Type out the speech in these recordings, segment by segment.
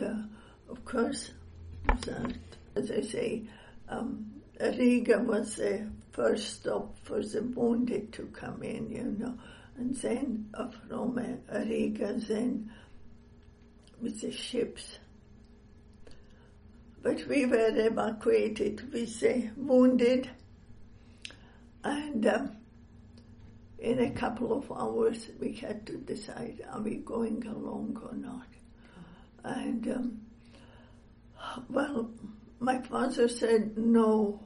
of course, that, as I say, Riga was the first stop for the wounded to come in, and then from Riga, then with the ships. But we were evacuated with the wounded, and in a couple of hours we had to decide, are we going along or not? And well, my father said no,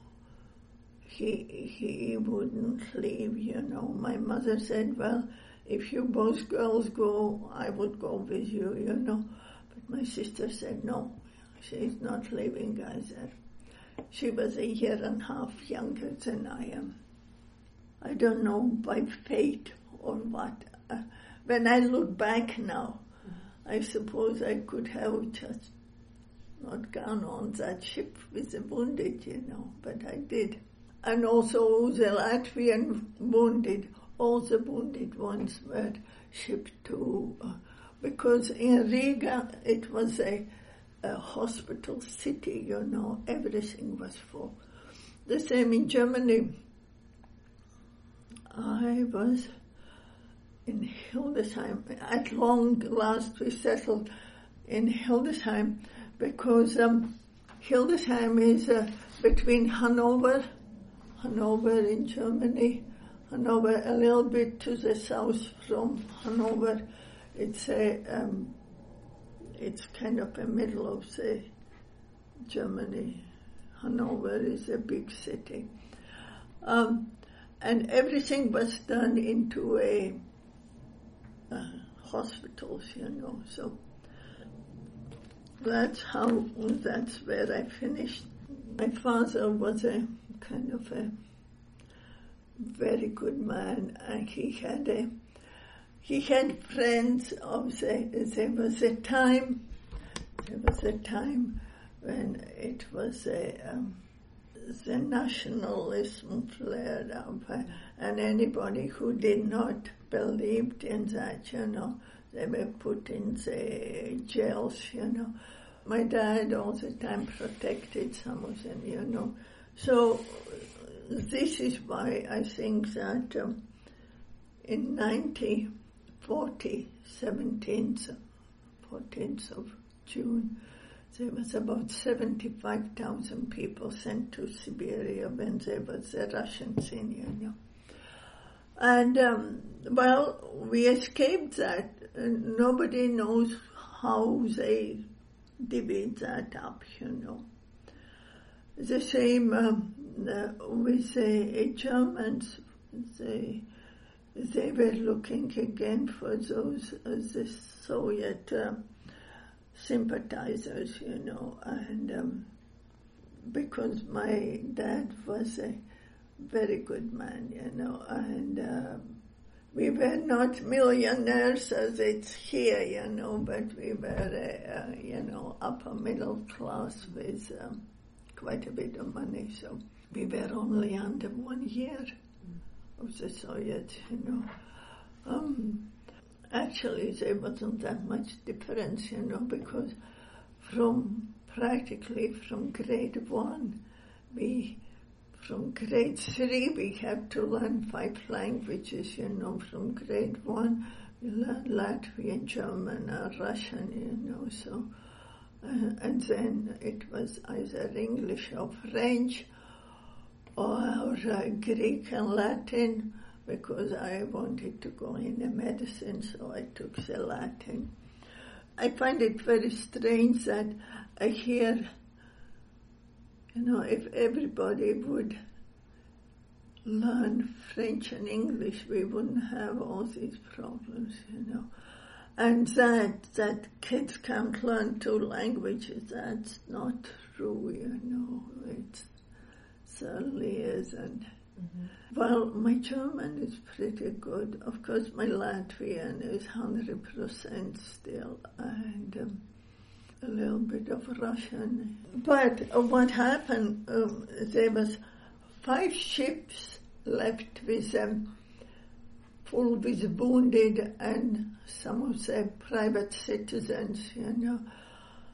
he wouldn't leave, My mother said, well, if you both girls go, I would go with you, But my sister said no, she's not leaving either. She was a year and a half younger than I am. I don't know by fate or what. When I look back now, I suppose I could have just not gone on that ship with the wounded, but I did. And also the Latvian wounded, all the wounded ones were shipped to, because in Riga it was a hospital city, everything was full. The same in Germany. I was in Hildesheim. At long last we settled in Hildesheim because Hildesheim is between Hanover in Germany, Hanover a little bit to the south from Hanover. It's kind of the middle of the Germany. Hanover is a big city. And everything was done into a hospitals, so that's where I finished. My father was a kind of a very good man, and he had friends of there was a time when it was the nationalism flared up, and anybody who did not believed in that, they were put in the jails, My dad all the time protected some of them, So this is why I think that in 1940, 14th of June, there was about 75,000 people sent to Siberia when there was the Russians in, And, well, we escaped that. Nobody knows how they divvied that up, The same with the Germans. They were looking again for those the Soviet sympathizers, and because my dad was a very good man, and we were not millionaires as it's here, but we were, upper middle class with quite a bit of money, so we were only under 1 year of the Soviets, Actually, there wasn't that much difference, because practically from grade 1, from grade 3 we had to learn 5 languages, from grade 1 we learned Latvian, German, Russian, so, and then it was either English or French or Greek and Latin, because I wanted to go into medicine, so I took the Latin. I find it very strange that I hear, if everybody would learn French and English, we wouldn't have all these problems, And that kids can't learn 2 languages, that's not true, It certainly isn't. Mm-hmm. Well, my German is pretty good. Of course, my Latvian is 100% still, and a little bit of Russian. But what happened, there was 5 ships left with them, full with wounded and some of the private citizens,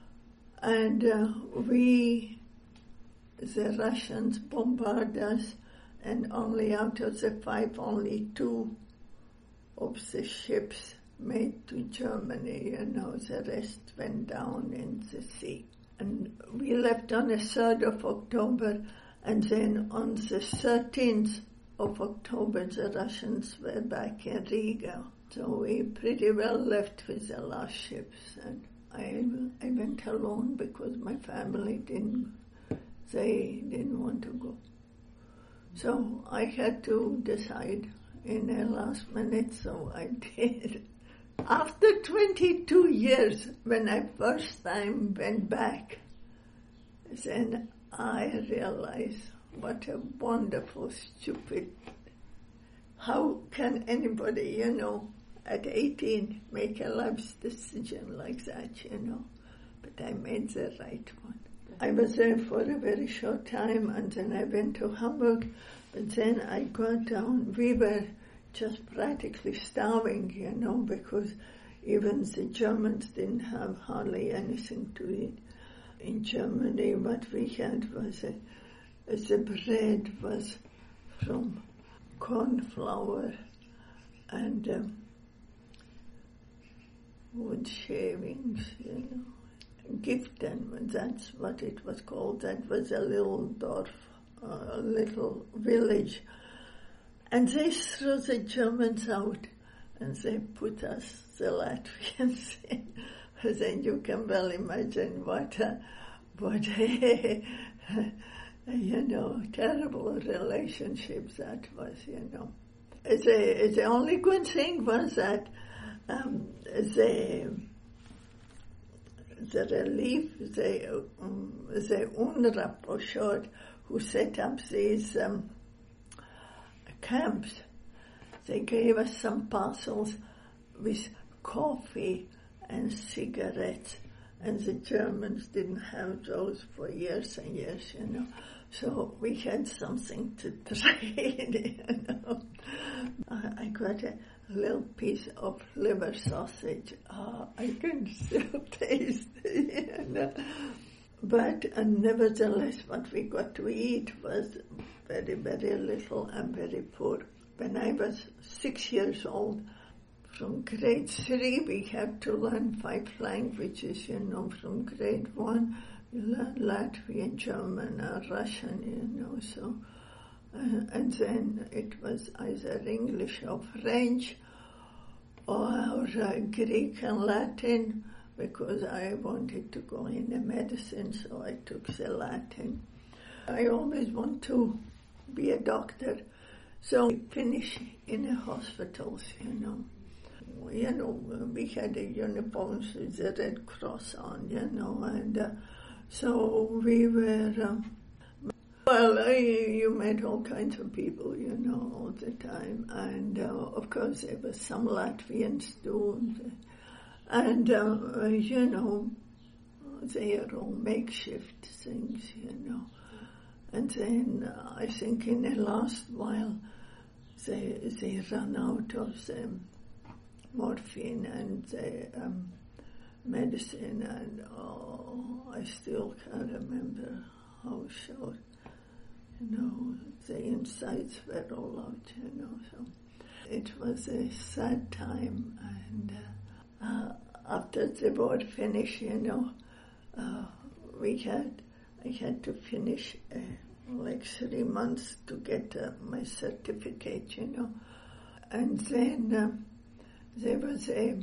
And the Russians bombarded us, and only out of the 5, only 2 of the ships made to Germany, the rest went down in the sea. And we left on the 3rd of October, and then on the 13th of October, the Russians were back in Riga. So we pretty well left with the last ships, and I went alone because my family didn't want to go. So I had to decide in the last minute, so I did. After 22 years, when I first time went back, then I realized what a wonderful, stupid, how can anybody, at 18 make a life decision like that, But I made the right one. I was there for a very short time, and then I went to Hamburg, but then I got down. We were just practically starving, because even the Germans didn't have hardly anything to eat. In Germany, what we had was the bread was from corn flour and wood shavings, Giften, that's what it was called. That was a little dorf, a little village. And they threw the Germans out, and they put us, the Latvians, in. Then you can well imagine what terrible relationships that was, The only good thing was that the relief, the UNRWA for short, who set up these camps, they gave us some parcels with coffee and cigarettes, and the Germans didn't have those for years and years, So we had something to trade, I got a little piece of liver sausage. I can still taste it, But nevertheless, what we got to eat was very, very little and very poor. When I was 6 years old, from grade 3, we had to learn 5 languages, from grade 1, we learned Latvian, German, Russian, so. And then it was either English or French or Greek and Latin, because I wanted to go into medicine, so I took the Latin. I always want to be a doctor, so I finished in the hospitals, we had the uniforms with the Red Cross on, and so we were, you met all kinds of people, all the time, and of course there were some Latvians too, and they are all makeshift things, and then I think in the last while they ran out of the morphine and the medicine, and I still can't remember how short, the insides were all out, so it was a sad time, and after the war finished, I had to finish like 3 months to get my certificate, and then there was a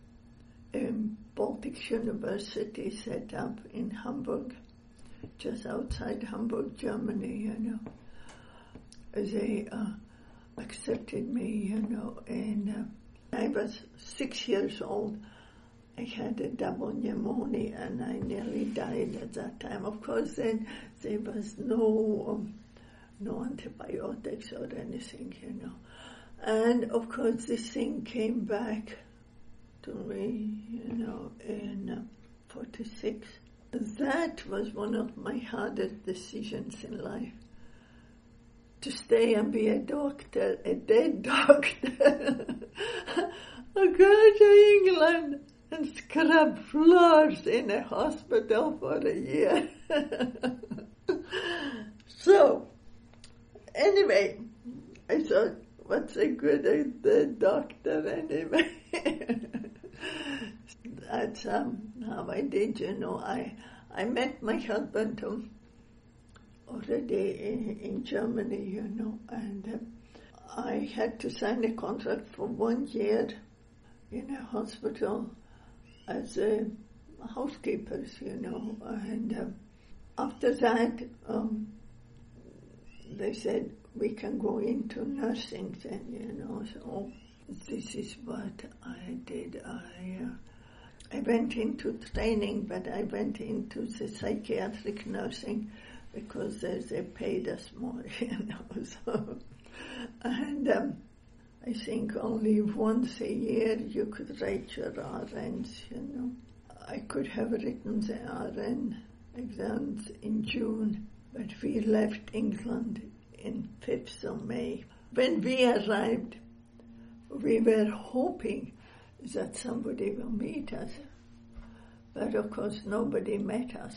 Baltic University set up in Hamburg, just outside Hamburg, Germany, They accepted me, and I was 6 years old. I had a double pneumonia, and I nearly died at that time. Of course, then there was no antibiotics or anything, And of course, this thing came back to me, in 46. That was one of my hardest decisions in life. To stay and be a doctor, a dead doctor, or go to England and scrub floors in a hospital for a year. So, anyway, I thought, what's the good of the doctor anyway? That's how I did, I met my husband already in Germany, and I had to sign a contract for 1 year in a hospital as a housekeeper, and after that, they said, we can go into nursing then, so this is what I did. I went into training, but I went into the psychiatric nursing because they paid us more, so. And I think only once a year you could write your RNs, I could have written the RN exams in June, but we left England in 5th of May. When we arrived, we were hoping that somebody will meet us, but of course nobody met us.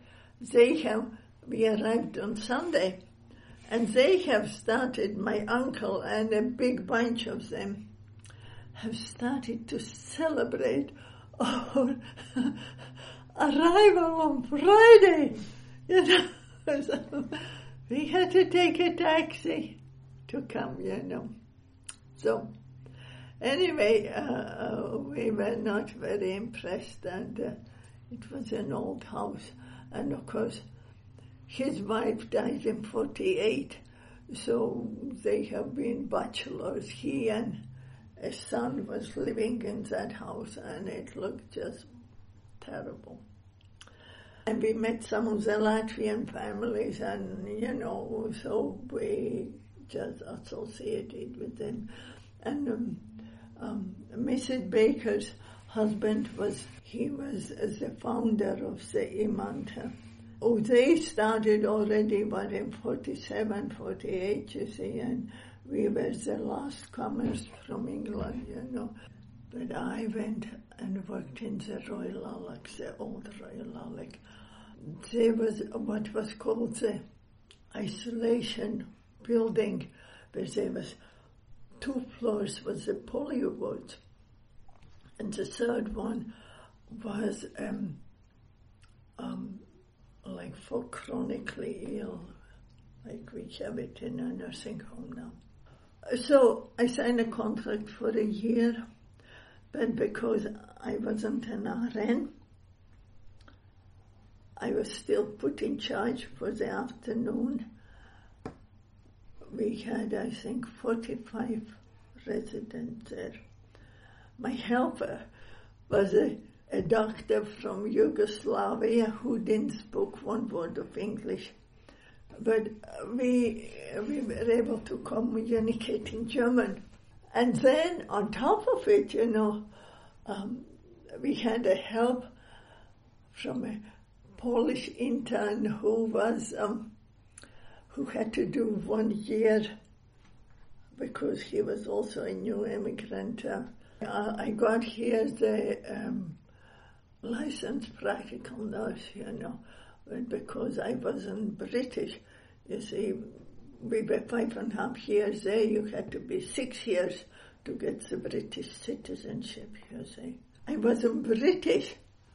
We arrived on Sunday, and they have started, my uncle and a big bunch of them, have started to celebrate our arrival on Friday. So we had to take a taxi to come, So anyway, we were not very impressed, and it was an old house, and of course his wife died in 1948, so they have been bachelors. He and a son was living in that house, and it looked just terrible. And we met some of the Latvian families, and, so we just associated with them. And Mrs. Baker's husband was the founder of the Imanta. Oh, they started already, but in 1947, 1948, you see, and we were the last comers from England, But I went and worked in the Royal Alec, the old Royal Alec. There was what was called the isolation building, where there was 2 floors was the polio wards, and the third one was like for chronically ill, like we have it in a nursing home now. So I signed a contract for a year, but because I wasn't an RN, I was still put in charge for the afternoon. We had, I think, 45 residents there. My helper was a doctor from Yugoslavia who didn't speak 1 word of English. But we were able to communicate in German. And then on top of it, we had a help from a Polish intern who had to do 1 year because he was also a new immigrant. I got here the licensed practical nurse, but because I wasn't British, you see, we were 5.5 years there. You had to be 6 years to get the British citizenship, you see. I wasn't British.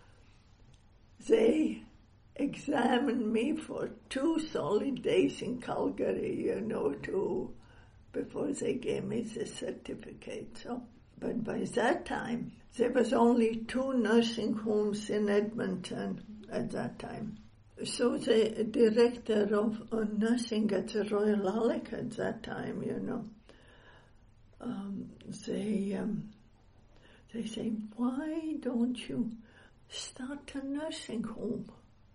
They examined me for 2 solid days in Calgary, before they gave me the certificate. So, but by that time, there was only 2 nursing homes in Edmonton at that time. So the director of nursing at the Royal Alec at that time, they say, why don't you start a nursing home?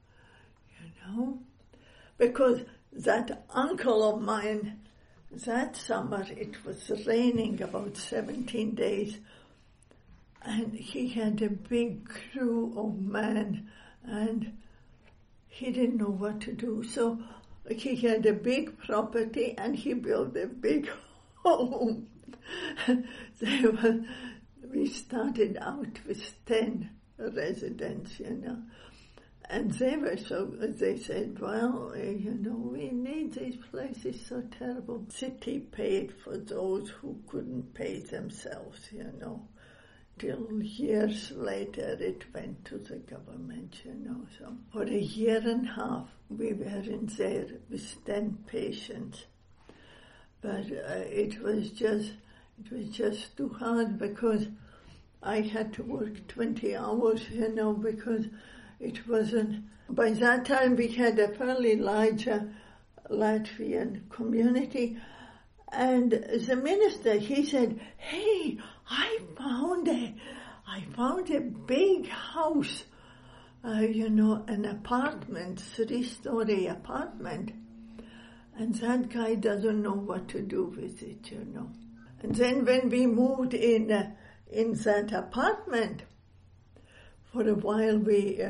Because that uncle of mine, that summer it was raining about 17 days, and he had a big crew of men, and he didn't know what to do. So he had a big property, and he built a big home. we started out with 10 residents, And they said, well, we need this place, it's so terrible. City paid for those who couldn't pay themselves, Till years later it went to the government, So for a year and a half we were in there with 10 patients. But it was just too hard because I had to work 20 hours, because it wasn't. By that time we had a fairly large Latvian community, and the minister, he said, hey, I found a big house, an apartment, 3-story apartment, and that guy doesn't know what to do with it, And then when we moved in that apartment, for a while we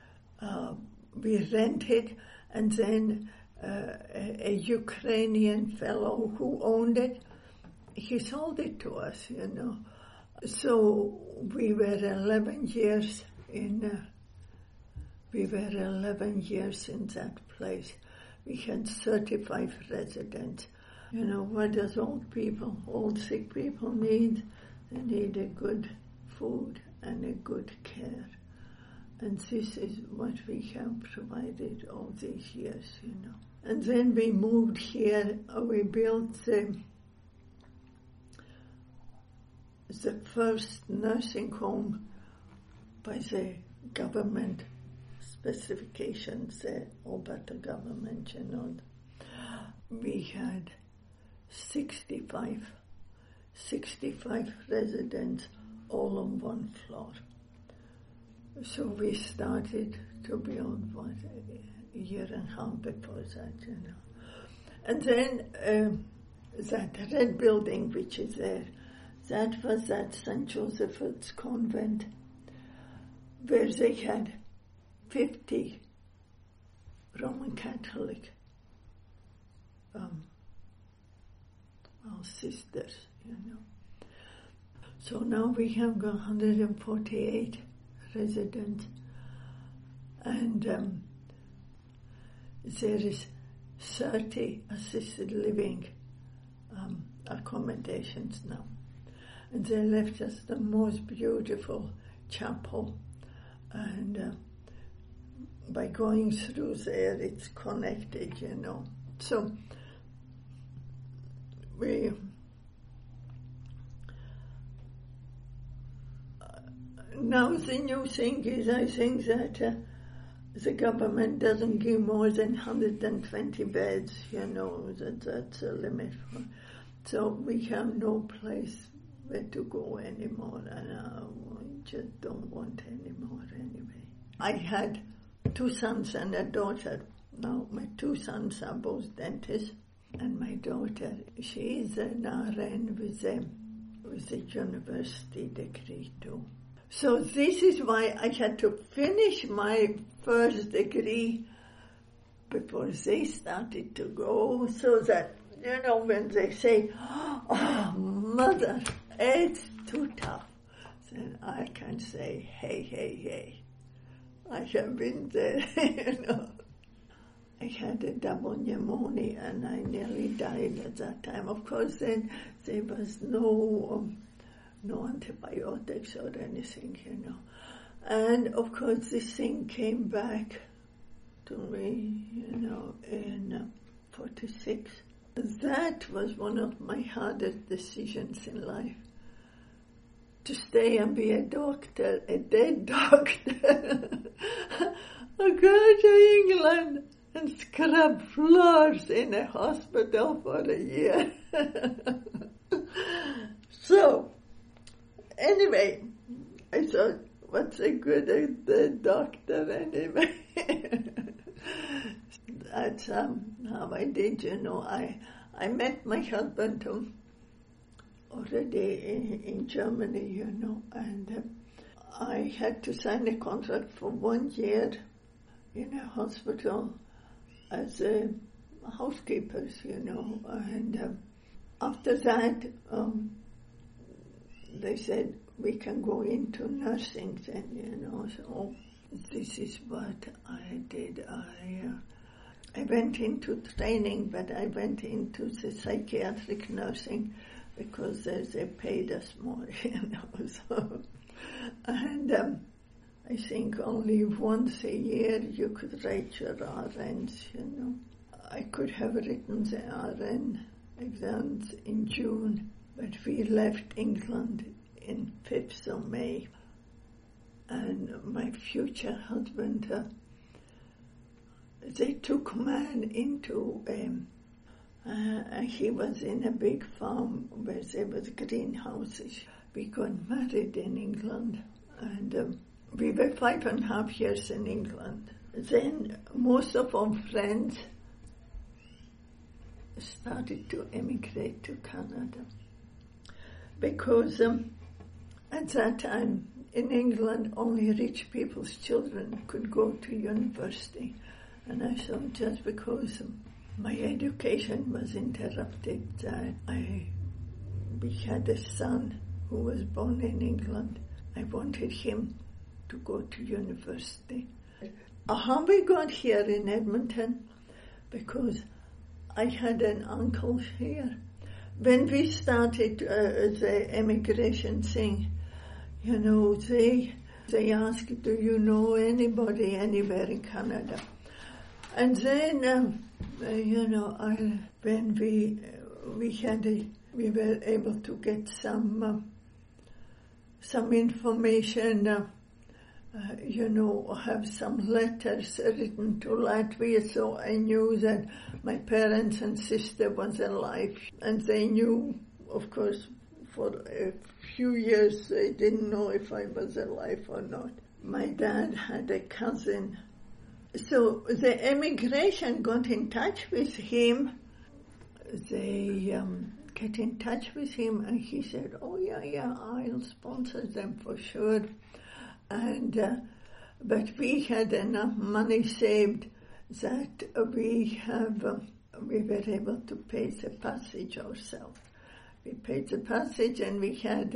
rented, and then a Ukrainian fellow who owned it, he sold it to us, So we were 11 years in that place. We had 35 residents. What does old sick people need? They need a good food and a good care. And this is what we have provided all these years, And then we moved here, we built the first nursing home by the government specifications, the Alberta government, We had 65 residents all on one floor. So we started to build a year and a half before that, And then that red building which is there, that was at St. Joseph's Convent, where they had 50 Roman Catholic sisters, So now we have got 148 residents, and there is 30 assisted living accommodations now. And they left us the most beautiful chapel, and by going through there it's connected, So now the new thing is, I think that the government doesn't give more than 120 beds, that's a limit. So we have no place where to go anymore, and we just don't want any more anyway. I had 2 sons and a daughter. Now my 2 sons are both dentists, and my daughter, she is an RN with a university degree too. So this is why I had to finish my first degree before they started to go, so that, when they say, oh, mother, it's too tough, then I can say, hey, I have been there, I had a double pneumonia and I nearly died at that time. Of course, then there was no antibiotics or anything, And of course, this thing came back to me, in 46. That was one of my hardest decisions in life. To stay and be a doctor, a dead doctor. I go to England and scrub floors in a hospital for a year. So, anyway, I thought, what's a good at the doctor anyway? That's how I did, I met my husband already in Germany, and I had to sign a contract for 1 year in a hospital as a housekeeper, and after that, they said, we can go into nursing then, you know. So this is what I did. I went into training, but I went into the psychiatric nursing because they paid us more, you know. So, and I think only once a year you could write your RNs, you know. I could have written the RN exams in June, but we left England in 5th of May. And my future husband, they took man into, he was in a big farm where there was greenhouses. We got married in England, and we were 5.5 years in England. Then most of our friends started to emigrate to Canada because at that time in England only rich people's children could go to university, and I thought just because my education was interrupted that we had a son who was born in England. I wanted him to go to university. How we got here in Edmonton? Because I had an uncle here. When we started the immigration thing, you know, they asked, do you know anybody anywhere in Canada? And then, you know, when we were able to get some information, you know, have some letters written to Latvia, so I knew that my parents and sister was alive. And they knew, of course, for a few years they didn't know if I was alive or not. My dad had a cousin. So the immigration got in touch with him. They get in touch with him, and he said, oh yeah, I'll sponsor them for sure. And but we had enough money saved that we were able to pay the passage ourselves. We paid the passage, and we had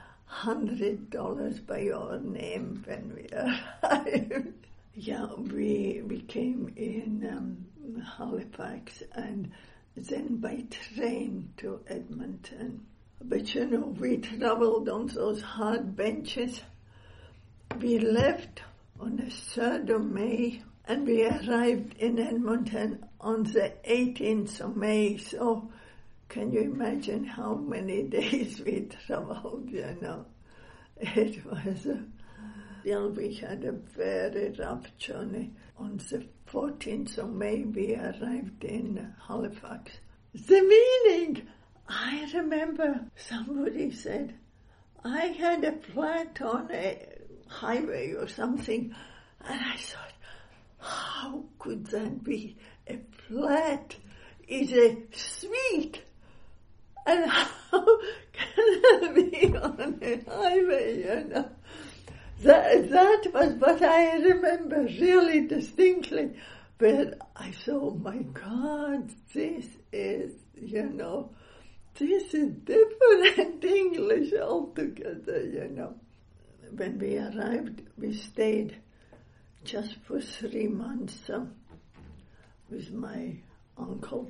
$100 by our name when we arrived. Yeah, we came in Halifax and then by train to Edmonton. But you know, we traveled on those hard benches. We left on the 3rd of May and we arrived in Edmonton on the 18th of May. So can you imagine how many days we traveled, you know? It was we had a very rough journey. On the 14th of May, we arrived in Halifax. The meaning! I remember somebody said, I had a flat on a highway or something, and I thought, how could that be? A flat is a street, and how can that be on a highway, you know? That was what I remember really distinctly, but I thought, my God, this is, you know, this is different English altogether, you know. When we arrived, we stayed just for 3 months with my uncle.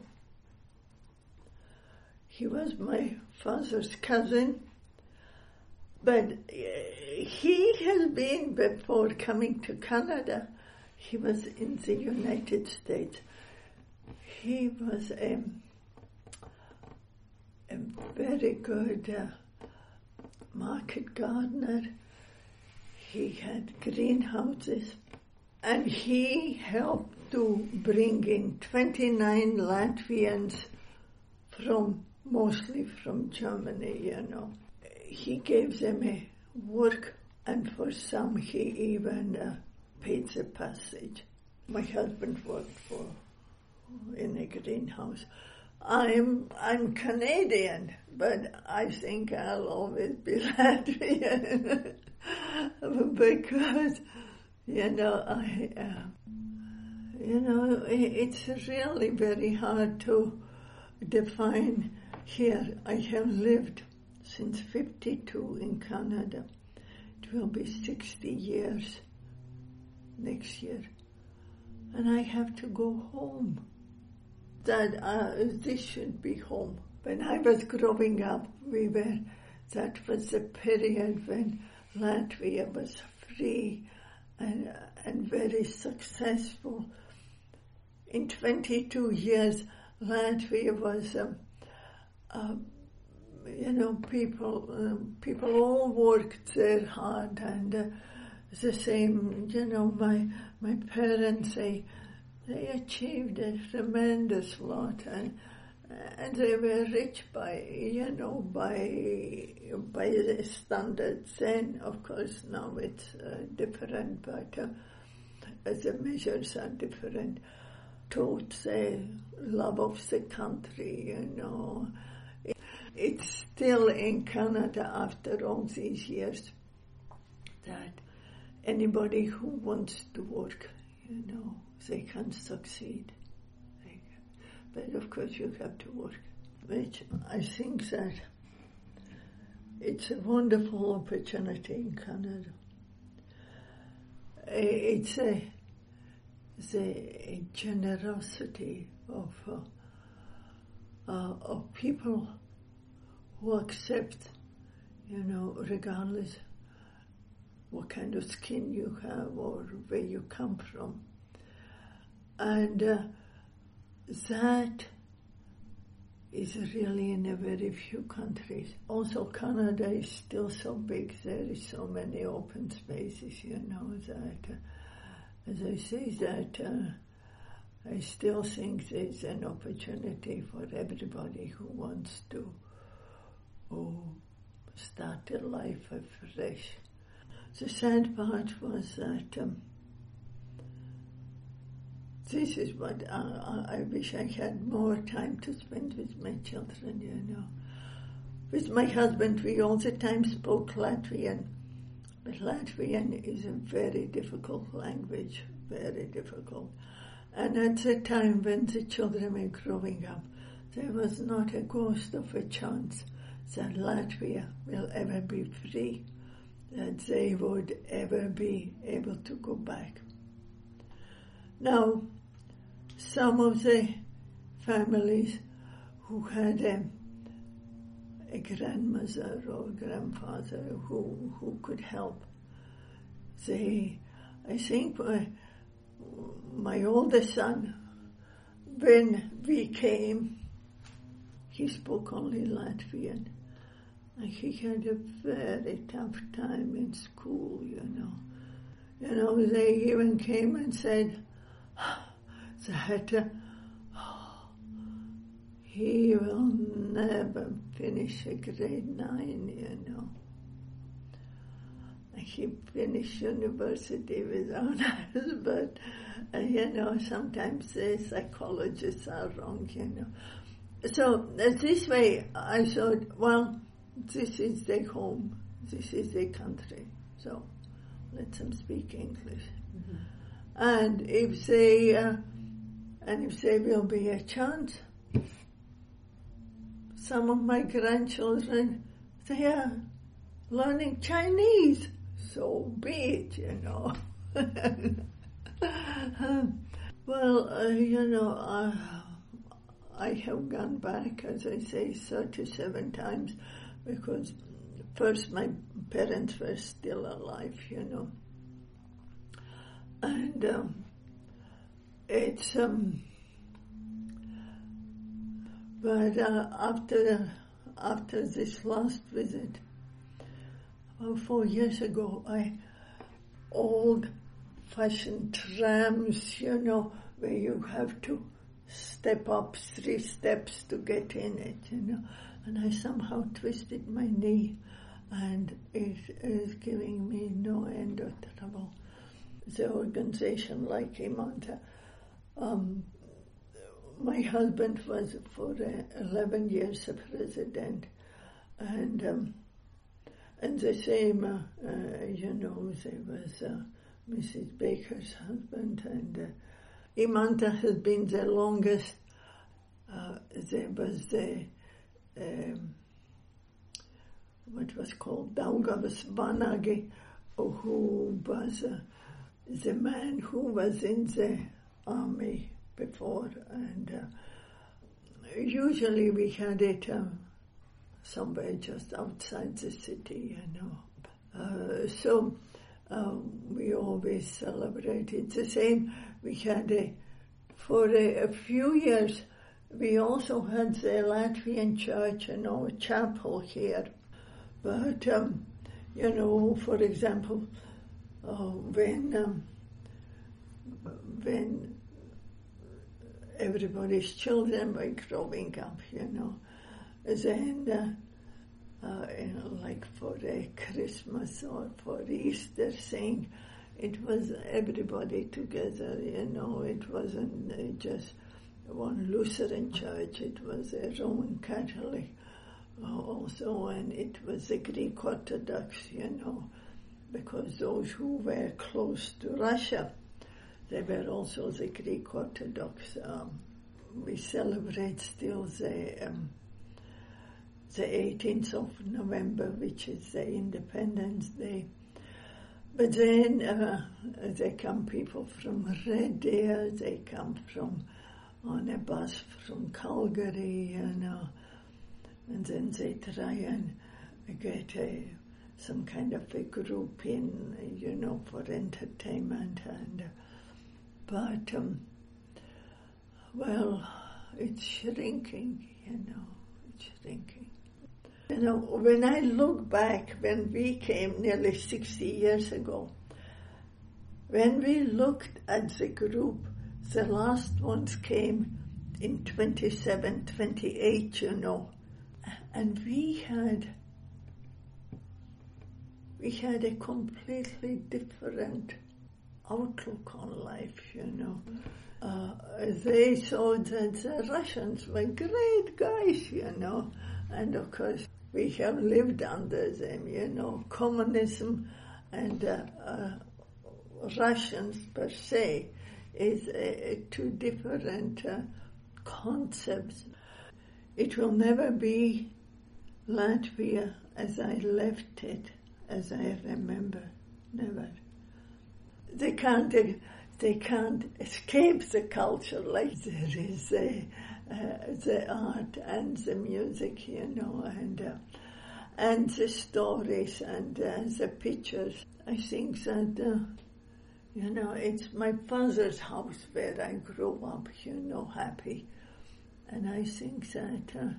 He was my father's cousin, but he has been, before coming to Canada, he was in the United States. He was a very good market gardener. He had greenhouses, and he helped to bring in 29 Latvians mostly from Germany, you know. He gave them a work, and for some he even paid the passage. My husband worked in a greenhouse. I'm Canadian, but I think I'll always be Latvian because, you know, it's really very hard to define here. I have lived since 52 in Canada. It will be 60 years next year. And I have to go home. This should be home. When I was growing up, that was the period when Latvia was free and very successful. In 22 years, Latvia was, people all worked there hard, and the same, my parents, they achieved a tremendous lot, and they were rich by the standards then. Of course, now it's different, but the measures are different. Taught the love of the country, It's still in Canada after all these years that anybody who wants to work, they can succeed. But of course you have to work. Which I think that it's a wonderful opportunity in Canada. It's the generosity of people who accept, regardless what kind of skin you have or where you come from. And that is really in a very few countries. Also, Canada is still so big, there is so many open spaces, that, as I say, that I still think there's an opportunity for everybody who wants to start their life afresh. The sad part was that this is what I wish I had more time to spend with my children, With my husband, we all the time spoke Latvian, but Latvian is a very difficult language, very difficult. And at the time when the children were growing up, there was not a ghost of a chance that Latvia will ever be free, that they would ever be able to go back. Now, some of the families who had a grandmother or grandfather who could help, I think my oldest son, when we came, he spoke only Latvian. And he had a very tough time in school, They even came and said that he will never finish a grade 9, And he finished university with honors, but, sometimes the psychologists are wrong, So this way I thought, well, this is their home, this is their country, so let them speak English. Mm-hmm. And if there will be a chance, some of my grandchildren, they are learning Chinese, so be it, Well, I have gone back, as I say, 37 times, because first my parents were still alive, and it's but after this last visit, about 4 years ago, old-fashioned trams, where you have to step up 3 steps to get in it, and I somehow twisted my knee, and it is giving me no end of trouble. The organization like Imanta, my husband was for 11 years a president, and the same, there was Mrs. Baker's husband, and Imanta has been the longest. There was the what was called Daugavas Vanagi, who was the man who was in the army before, and usually we had it somewhere just outside the city, so we always celebrated the same. We had for a few years, we also had the Latvian church, chapel here. But, for example, when everybody's children were growing up, then like for a Christmas or for Easter thing, it was everybody together, it wasn't just one Lutheran church, it was a Roman Catholic also, and it was a Greek Orthodox, because those who were close to Russia, they were also the Greek Orthodox. We celebrate still the 18th of November, which is the Independence Day. But then they come people from Red Deer, they come on a bus from Calgary, and then they try and get some kind of a group in, for entertainment. But it's shrinking, it's shrinking. When I look back, when we came nearly 60 years ago, when we looked at the group, the last ones came in 27, 28, and we had a completely different outlook on life, They thought that the Russians were great guys, and of course we have lived under them, communism and Russians per se is two different concepts. It will never be Latvia as I left it, as I remember, never. They can't escape the culture like there is the art and the music, and the stories and the pictures. I think that, it's my father's house where I grew up, happy. And I think that,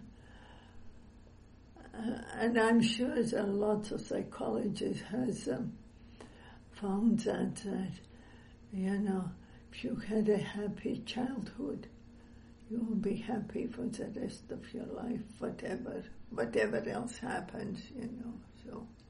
and I'm sure that lots of psychologists has found that, if you had a happy childhood, you will be happy for the rest of your life, whatever else happens,